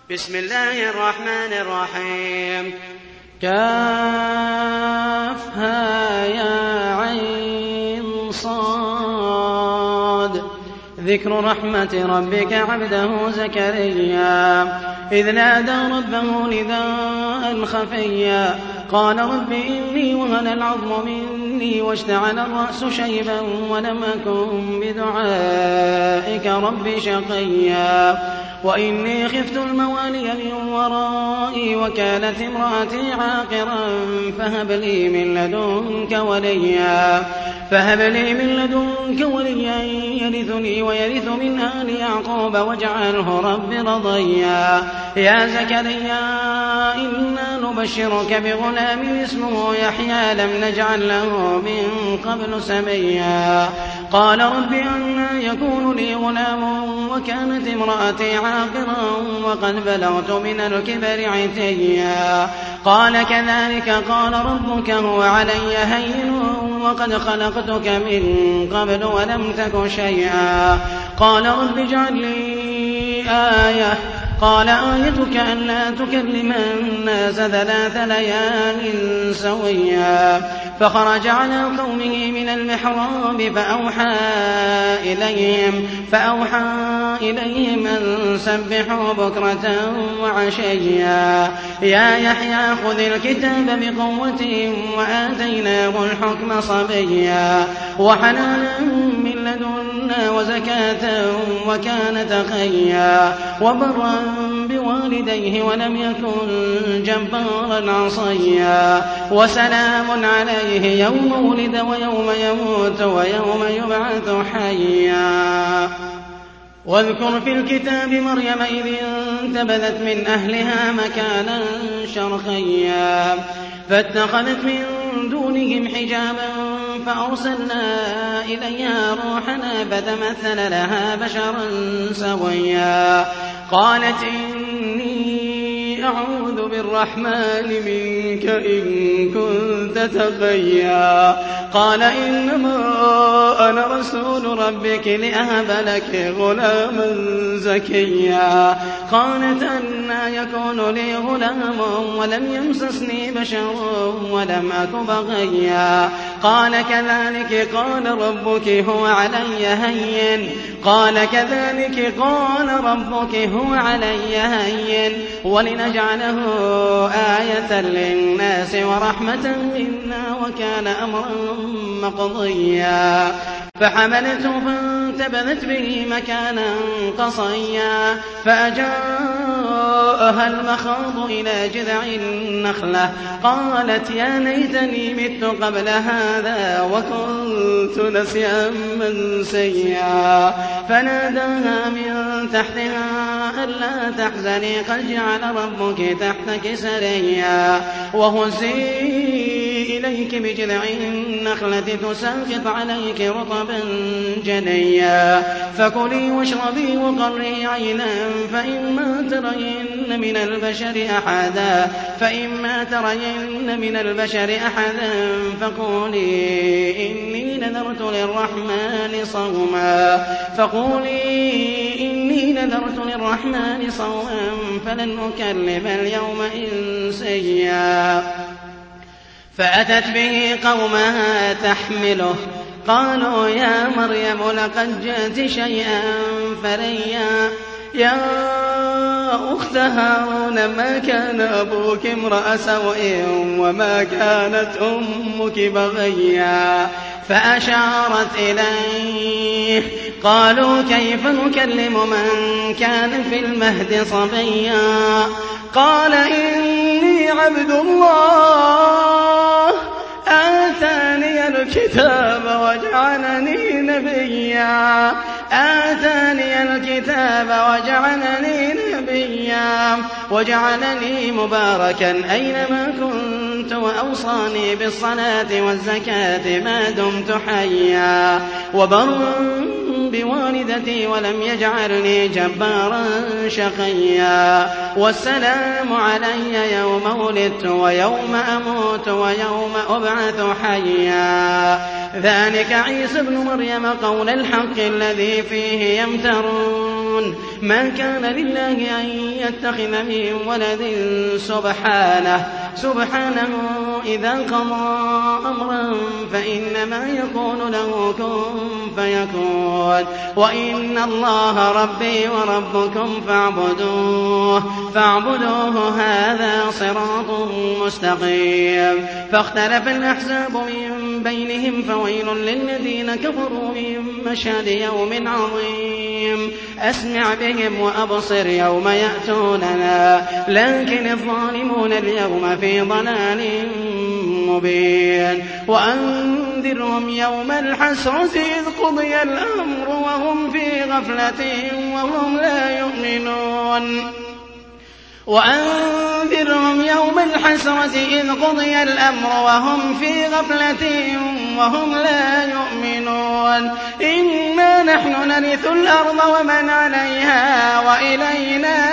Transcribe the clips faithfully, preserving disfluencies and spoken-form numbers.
بسم الله الرحمن الرحيم. كافها يا عين صاد ذكر رحمة ربك عبده زكريا إذ نادى ربه نداء خفيا قال رب إني وهن العظم مني واشتعل الرأس شيبا ولم أكن بدعائك رب شقيا وإني خفت الموالي من ورائي وكانت امرأتي عاقرا فهب لي من لدنك وليا فهب لي من لدنك وليا يرثني ويرث من آل يعقوب واجعله رب رضيا يا زكريا إنا نبشرك بغلام اسمه يحيى لم نجعل له من قبل سميا قال رب أنى يكون لي غلام وكانت امرأتي عاقرا وقد بلغت من الكبر عتيا قال كذلك قال ربك هو علي هين وقد خلقتك من قبل ولم تك شيئا قال رب اجعل لي آية قال آيتك ألا تكلم الناس ثلاث ليال سويا فخرج على قومه من المحراب فأوحى إليهم, فأوحى إليهم أن سبحوا بكرة وعشيا يا يحيى خذ الكتاب بقوة وآتيناه الحكم صبيا وحنانا من لدنا وزكاة وكان تقيا وبرا بوالديه ولم يكن جبارا عصيا وسلام عليه يوم ولد ويوم يموت ويوم يبعث حيا واذكر في الكتاب مريم إذ انتبذت من أهلها مكانا شرقيا فاتخذت من دونهم حجابا فأرسلنا إليها روحنا فتمثل لها بشرا سويا قالت إني أعوذ بالرحمن منك إن كنت تقيا قال إنما أنا رسول ربك لأهب لك غلاما زكيا قالت أنى يكون لي غلام ولم يمسسني بشر ولم أك بغيا قال كذلك قال ربك هو علي هين قال كذلك قال ربك هو علي هين ولنجعله آية للناس ورحمة منا وكان أمرا مقضيا فحملته فانتبذت به مكانا قصيا فأجاءها المخاض إلى جذع النخلة قالت يا ليتني مت قبل هذا وكنت نسيا منسيا فناداها من تحتها ألا تحزني قد جعل ربك تحتك سريا وهزي إليك بجذع النخلة تساقط عليك رطبا جنيا فكلي واشربي وقري عينا فإما ترين من البشر أحدا فإما ترين من البشر أحدا فقولي إني نذرت للرحمن صوما فقولي إني نذرت للرحمن صوما فلن أكلم اليوم إنسيا فأتت به قومها تحمله قالوا يا مريم لقد جئت شيئا فريا يا أخت هارون ما كان أبوك امرأ سوء وما كانت أمك بغيا فأشارت إليه قالوا كيف نكلم من كان في المهد صبيا قال إني عبد الله آتاني الكتاب وجعلني نبيا آتاني الكتاب وجعلني نبيا وجعلني مباركا أينما كنت وأوصاني بالصلاة والزكاة ما دمت حيا وبرا بوالدتي ولم يجعلني جبارا شقيا والسلام علي يوم ولدت ويوم أموت ويوم أبعث حيا ذلك عيسى ابن مريم قول الحق الذي فيه يمترون ما كان لله أن يتخذ من ولد سبحانه سبحانه إذا قضى أمرا فإنما يقول له كن فيكون وإن الله ربي وربكم فاعبدوه فاعبدوه هذا صراط مستقيم فاختلف الأحزاب من بينهم فويل للذين كفروا من مشهد يوم عظيم أسمع بهم وأبصر يوم يأتوننا لكن الظالمون اليوم في ضلال مبين وأنذرهم يوم الحسرة إذ قضي الأمر وهم في غفلة وهم لا يؤمنون وأنذرهم يوم الحسرة إذ قضي الأمر وهم في غفلة وهم لا يؤمنون إنا نحن نرث الأرض ومن عليها وإلينا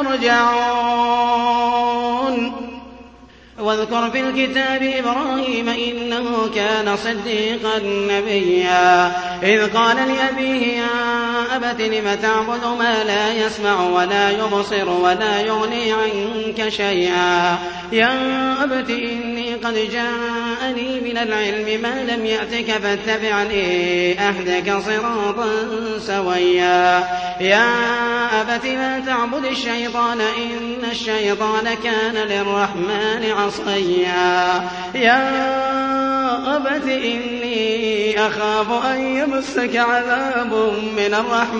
يرجعون واذكر في الكتاب إبراهيم إنه كان صديقا نبيا إذ قال لأبيه يا أبت لم تعبد ما لا يسمع ولا يبصر ولا يغني عنك شيئا يا أبت إني قد جاءني من العلم ما لم يأتك فاتبعني أهدك صراطا سويا يا أبت لا تعبد الشيطان إن الشيطان كان للرحمن عصيا يا أبت إني أخاف أن يمسك عذاب من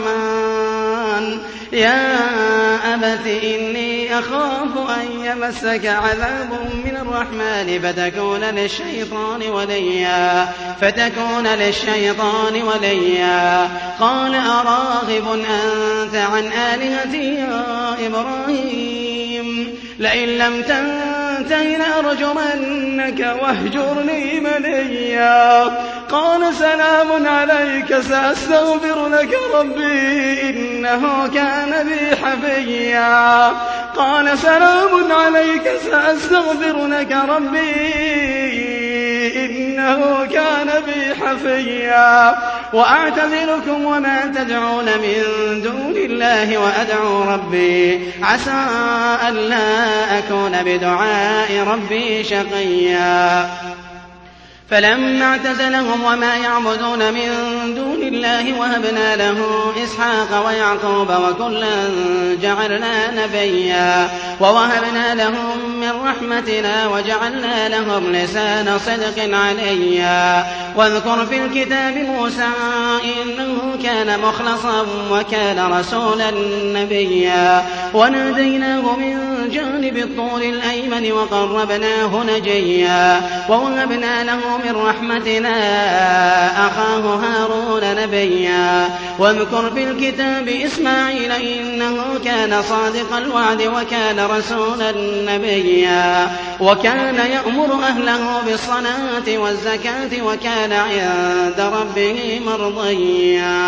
الرحمن يا أبت إني أخاف أن يمسك عذاب من الرحمن فتكون للشيطان وليا فتكون للشيطان وليا قال أراغب أنت عن آلهتي يا إبراهيم لئن لم تنته لأرجمنك واهجرني مليا قال سلام عليك سأستغفر لك ربي إنه كان بي حفيا قال سلام عليك سأستغفر لك ربي إنه كان بي حفيا وأعتذركم وما تدعون من دون الله وأدعو ربي عسى ألا أكون بدعاء ربي شقيا فلما اعتزلهم وما يعبدون من دون الله وهبنا له إسحاق ويعقوب وكلا جعلنا نبيا ووهبنا لهم من رحمتنا وجعلنا لهم لسان صدق عليا واذكر في الكتاب موسى إنه كان مخلصا وكان رسولا نبيا وناديناه من جانب الطور الأيمن وقربناه نجيا ووهبنا له من رحمتنا أخاه هارون نبيا واذكر في الكتاب إسماعيل إنه كان صادق الوعد وكان رسولا نبيا وكان يأمر أهله بالصلاة والزكاة وكان عند ربه مرضيا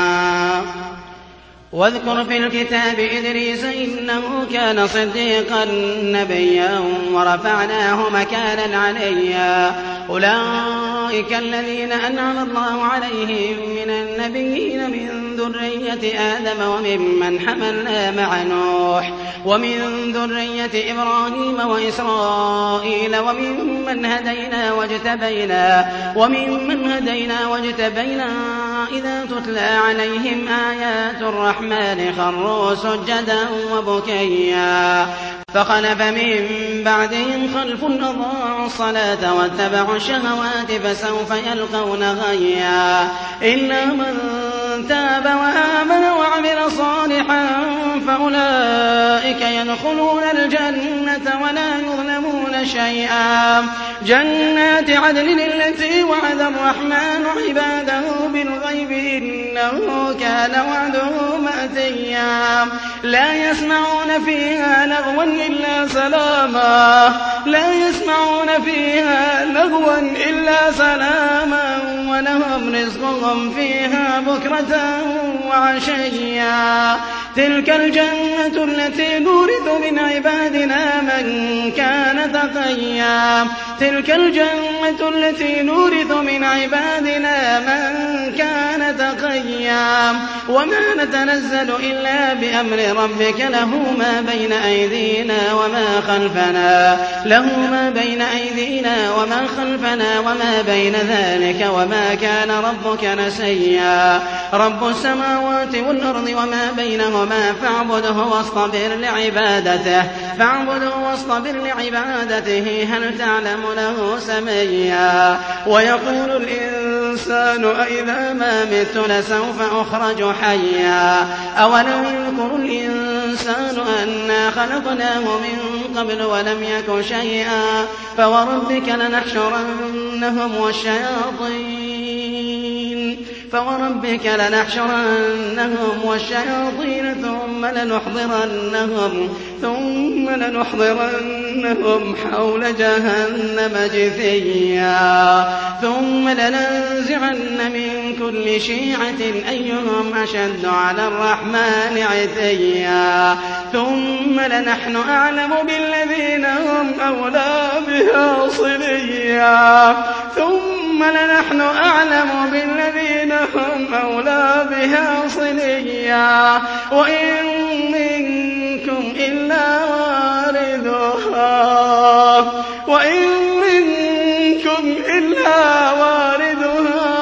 واذكر في الكتاب إدريس إنه كان صديقا نبيا ورفعناه مكانا عليا أولئك الذين أنعم الله عليهم من النبيين من ذرية آدم وممن حملنا مع نوح ومن ذرية إبراهيم وإسرائيل وممن هدينا واجتبينا وممن هدينا واجتبينا إذا تتلى عليهم آيات الرحمن خروا سجدا وبكيا فخلف من بعدهم خلف أضاعوا الصلاة واتبعوا الشهوات فسوف يلقون غيا إلا من تاب وآمن وعمل صالحا فأولئك يدخلون الجنة ولا يظلمون شيئا جنات عدن التي وعد الرحمن عباده بالغيب إنه كان وعده مأتيا لا يسمعون فيها لغوا إلا سلاما لا يسمعون فيها لغوا إلا سلاما ولهم رزقهم فيها بكرة وعشيا تلك الجنة التي نورث من عبادنا من كان تقيا تلك الجنة التي نورث من عبادنا من كان تقيا وما نتنزل إلا بأمر ربك له ما بين أيدينا وما خلفنا له ما بين أيدينا وما خلفنا وما بين ذلك وما كان ربك نسيا رب السماوات والأرض وما بينهما فاعبده واصطبر لعبادته فاعبده واصطبر لعبادته هل تعلم له سميا ويقول الإنسان أإذا ما مت لسوف أخرج حيا أولم يذكر الإنسان أنا خلقناه من قبل ولم يك شيئا فوربك لنحشرنهم والشياطين فوربك لنحشرنهم والشياطين ثم لنحضرنهم ثم لنحضرنهم حول جهنم جثيا ثم لننزعن من كل شيعة أيهم أشد على الرحمن عتيا ثم لنحن أعلم بالذين هم أولى بها صليا ثم لنحن أعلم بالذين هم أولى بها صليا وإن منكم إلا واردها وإن منكم إلا واردها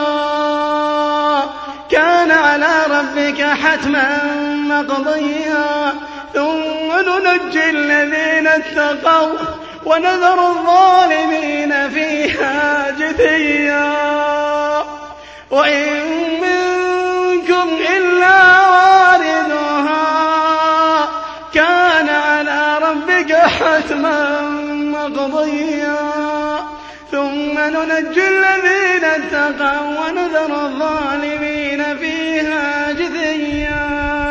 كان على ربك حتما مقضيا ثم ننجي الذين اتقوا ونذر الظالمين فيها جثيا وإن منكم إلا واردها كان على ربك حتما مقضيا ثم ننجي الذين اتقوا ونذر الظالمين فيها جثيا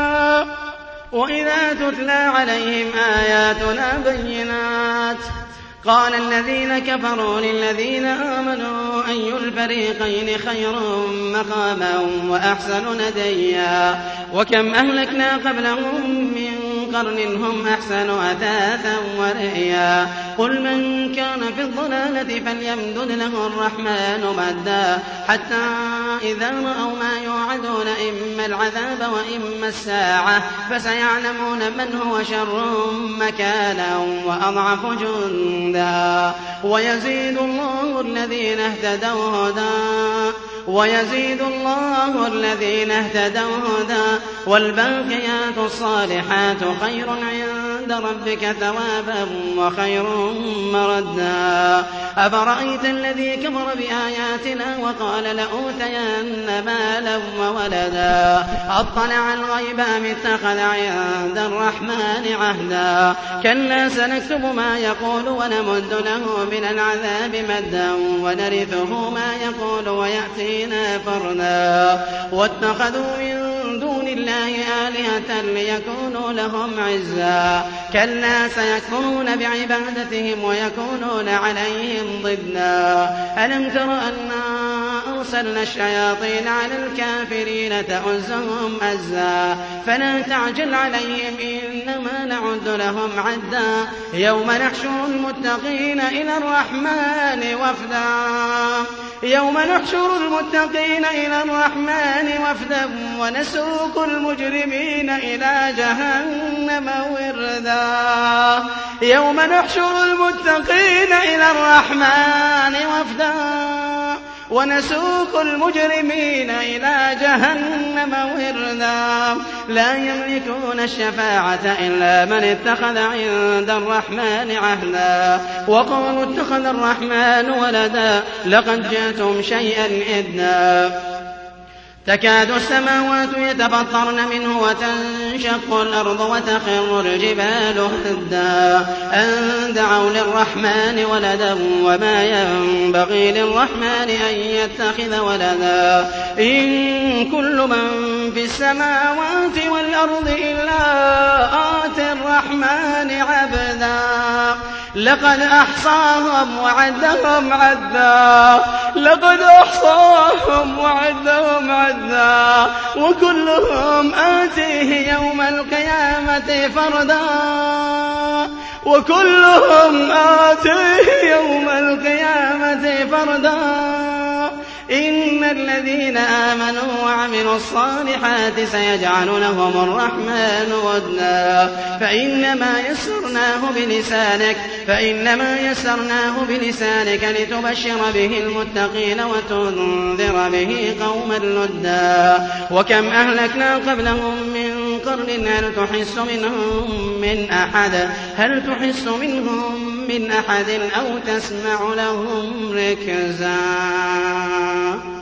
وإذا تتلى عليهم آياتنا بينات قال الذين كفروا للذين آمنوا أي الفريقين خير مقاما وأحسن نديا وكم أهلكنا قبلهم من قرن هم أحسن أثاثا ورئيا قل من كان في الضلالة فليمدد له الرحمن مدا حتى إذا رأوا ما يوعدون إما العذاب وإما الساعة فسيعلمون من هو شر مكانا وأضعف جندا ويزيد الله الذين اهتدوا هدى ويزيد الله الذين اهتدوا هدى والباقيات الصالحات خير عند ربك ثوابا وخير مردا أفرأيت الذي كفر بآياتنا وقال لأوتين مالا وولدا أطلع الغيب أم اتخذ عند الرحمن عهدا كلا سنكتب ما يقول ونمد له من العذاب مدا ونرثه ما يقول ويأتينا فردا واتخذوا من دون الله آلهة ليكونوا لهم عزا كلا سيكفرون بعبادتهم ويكونون عليهم ضدا ألم تر أنا أرسلنا الشياطين على الكافرين تؤزهم أزا فلا تعجل عليهم إنما نعد لهم عدا يوم نحشر المتقين إلى الرحمن وفدا يوم نحشر المتقين إلى الرحمن وفدا ونسوق المجرمين إلى جهنم وردا يوم نحشر المتقين إلى الرحمن وفدا ونسوق المجرمين إلى جهنم وردا لا يملكون الشفاعة إلا من اتخذ عند الرحمن عهدا وقالوا اتخذ الرحمن ولدا لقد جئتم شيئا إدا تكاد السماوات يتفطرن منه وتنشق الأرض وتخر الجبال هدا أن دعوا للرحمن ولدا وما ينبغي للرحمن أن يتخذ ولدا إن كل من في السماوات والأرض إلا آتي الرحمن عبدا لقد أحصاهم وعدهم عدا لقد أحصاهم وعدهم عدا وكلهم آتيه يوم القيامة فردا وكلهم آتيه يوم القيامة فردا إن الذين آمنوا وعملوا الصالحات سيجعل لهم الرحمن ودا فإنما يسرناه بلسانك فإنما يسرناه بلسانك لتبشر به المتقين وتنذر به قوما لدا وكم أهلكنا قبلهم من قرن هل تحس منهم من أحد هل تحس منهم من أحد أو تسمع لهم ركزا